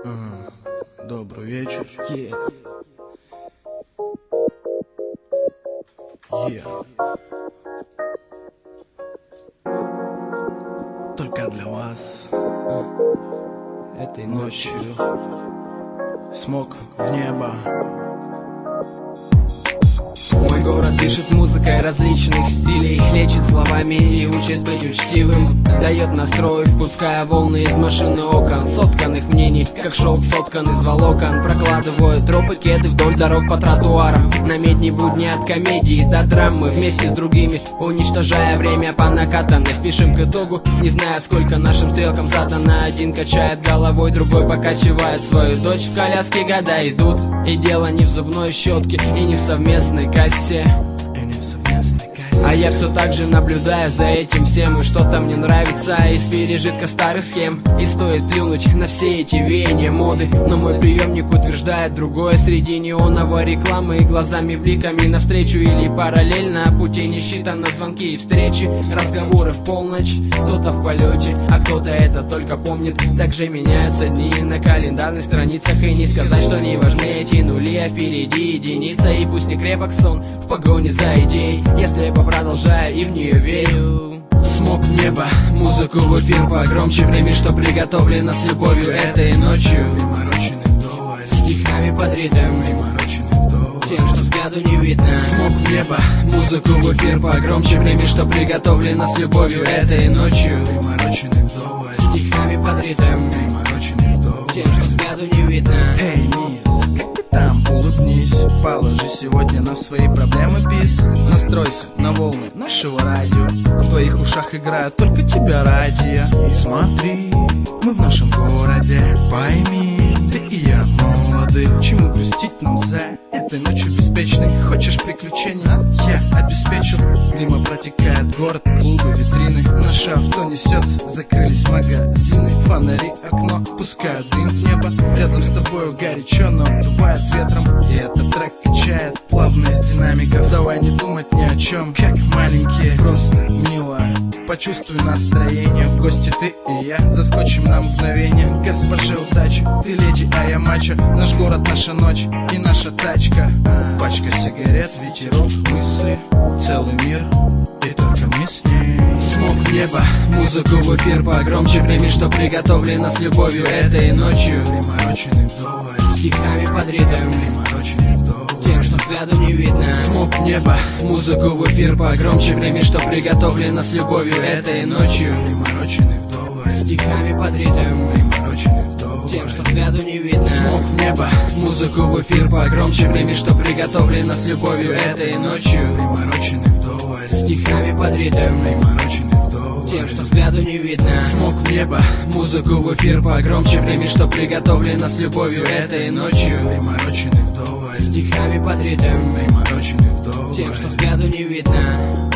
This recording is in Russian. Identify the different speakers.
Speaker 1: Добрый вечер. Только для вас
Speaker 2: этой
Speaker 1: ночью смог в небо.
Speaker 2: Мой город дышит музыкой различных стилей, лечит словами и учит быть учтивым. Дает настрой, впуская волны из машины окон, сотканных мнений, как шелк соткан из волокон. Прокладываю тропы кеды вдоль дорог по тротуарам. На медни будни от комедии до драмы, вместе с другими, уничтожая время по накатанной. Спешим к итогу, не зная, сколько нашим стрелкам задано. Один качает головой, другой покачивает свою дочь. В коляске года идут, и дело не в зубной щетке, и не в совместной кассе. А я все так же наблюдаю за этим всем, и что-то мне нравится из пережитка старых схем. И стоит плюнуть на все эти веяния моды, но мой приемник утверждает другое. Среди неоновой рекламы и глазами бликами навстречу или параллельно пути не считано, звонки и встречи, разговоры в полночь. Кто-то в полете, а кто-то это только помнит. Также меняются дни на календарных страницах, и не сказать, что не важны эти нули, а впереди единица. И пусть не крепок сон в погоне за идеей, я слепо продолжаю и в нее верю.
Speaker 1: Смог в небо, музыку в эфир погромче, прими, что приготовлено с любовью этой ночью. Примороченный вдоволь,
Speaker 2: стихами под ритм,
Speaker 1: примороченный вдоволь,
Speaker 2: тем, что взгляду не видно.
Speaker 1: Смог в небо, музыку в эфир погромче, прими, что приготовлено с любовью этой ночью. Примороченный вдоволь,
Speaker 2: стихами под ритм,
Speaker 1: примороченный вдоволь,
Speaker 2: тем, что взгляду не видно.
Speaker 1: Эй, мисс, как ты там, улыбнись, положи сегодня на свои проблемы бис. Настройся на волны нашего радио, в твоих ушах играют только тебя радио. И смотри, мы в нашем городе, пойми, ты и я молоды. Чему грустить нам за этой ночью беспечной? Хочешь приключений? Я обеспечил. Мимо протекает город, клубы, витрины. Наше авто несется, закрылись магазины. Фонари, окно, пускают дым в небо. Рядом с тобою горячо, но обдувает ветром. И этот трек качает плавно из динамиков. Давай не думать ни о чем, как маленькие, просто мило. Почувствуй настроение, в гости ты и я. Заскочим на мгновение, госпоже удачи. Ты леди, а я мачо. Наш город, наша ночь и наша тачка. Пачка сигарет, ветерок, мысли. Целый мир, и только мы с ней. Смог в небо, музыку в эфир погромче, прими, что приготовлено с любовью этой ночью. Примороченный вдоволь,
Speaker 2: стихами под ритм,
Speaker 1: примороченный вдоволь,
Speaker 2: тем, что взгляду не видно.
Speaker 1: Смог в небо, музыку в эфир погромче, прими, что приготовлено с любовью этой ночью. Примороченный вдоволь,
Speaker 2: стихами под ритм,
Speaker 1: примороченный вдоволь,
Speaker 2: тем, что взгляду не видно.
Speaker 1: Смог в небо, музыку в эфир погромче, прими, что приготовлено с любовью этой ночью. Примороченный вдоволь,
Speaker 2: стихами под ритм,
Speaker 1: примороченный вдоволь,
Speaker 2: тем, что взгляду не видно.
Speaker 1: Смог в небо, музыку в эфир погромче, прими, что приготовлено с любовью этой ночью. Примороченный вдоволь,
Speaker 2: стихами под ритм,
Speaker 1: примороченный вдоволь,
Speaker 2: тем, что взгляду не видно.